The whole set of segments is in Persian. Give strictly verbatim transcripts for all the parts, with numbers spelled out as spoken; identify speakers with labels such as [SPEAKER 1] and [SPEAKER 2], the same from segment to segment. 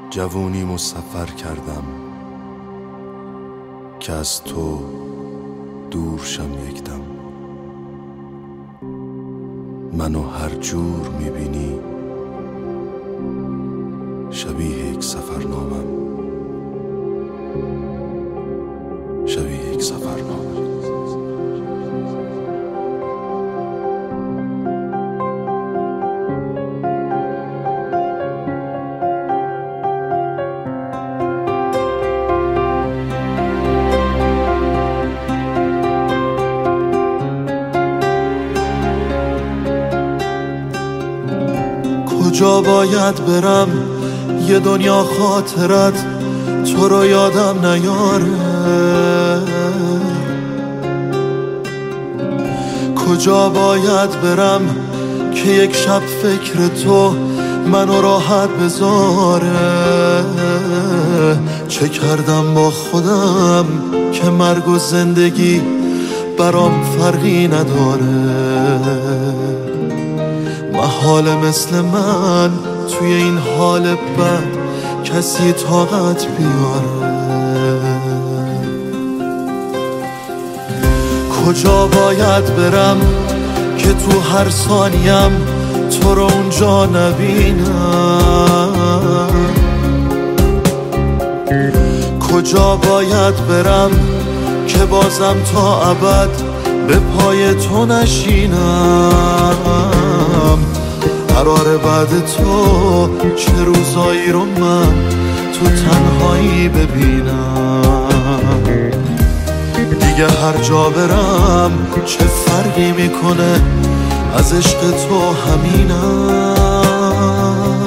[SPEAKER 1] جوونیمو سفر کردم که از تو دور شم یک دم. منو هر جور میبینی شبیه یک سفرنامم، شبیه یک سفرنامم.
[SPEAKER 2] کجا باید برم یه دنیا خاطرت تو رو یادم نیاره؟ کجا باید برم که یک شب فکر تو منو راحت بذاره؟ چه کردم با خودم که مرگ و زندگی برام فرقی نداره؟ محال مثل من توی این حال بد کسی طاقت بیاره؟ کجا باید برم که تو هر ثانیم تو رو اونجا نبینم؟ کجا باید برم که بازم تا ابد به پای تو نشینم؟ قرار بعد تو چه روزایی رو من تو تنهایی ببینم؟ دیگه هر جا برم چه فرقی میکنه، از عشق تو همینم.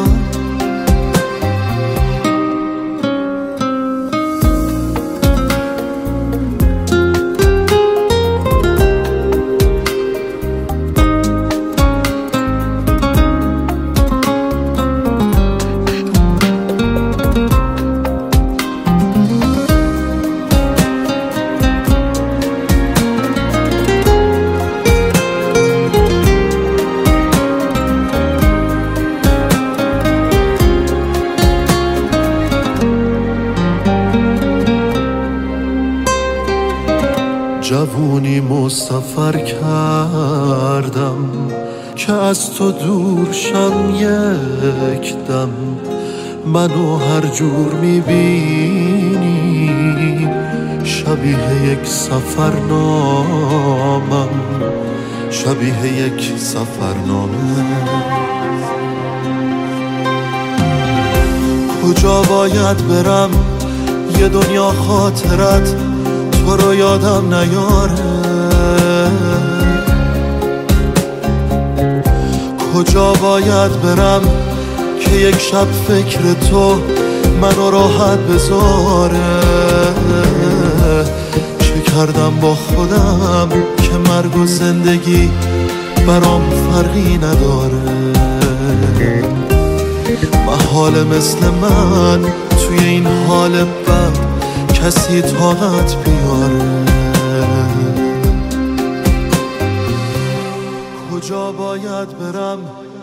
[SPEAKER 2] جوونیمو سفر کردم که از تو دور شم یک دم. منو هر جور میبینی شبیه یک سفرنامم، شبیه یک سفرنامه. کجا باید برم یه دنیا خاطرت تو رو یادم نیاره؟ کجا باید برم که یک شب فکر تو منو راحت بذاره؟ چه کردم با خودم که مرگ و زندگی برام فرقی نداره؟ محال مثل من توی این حال بد کسی طاقت بیاره؟ کجا باید برم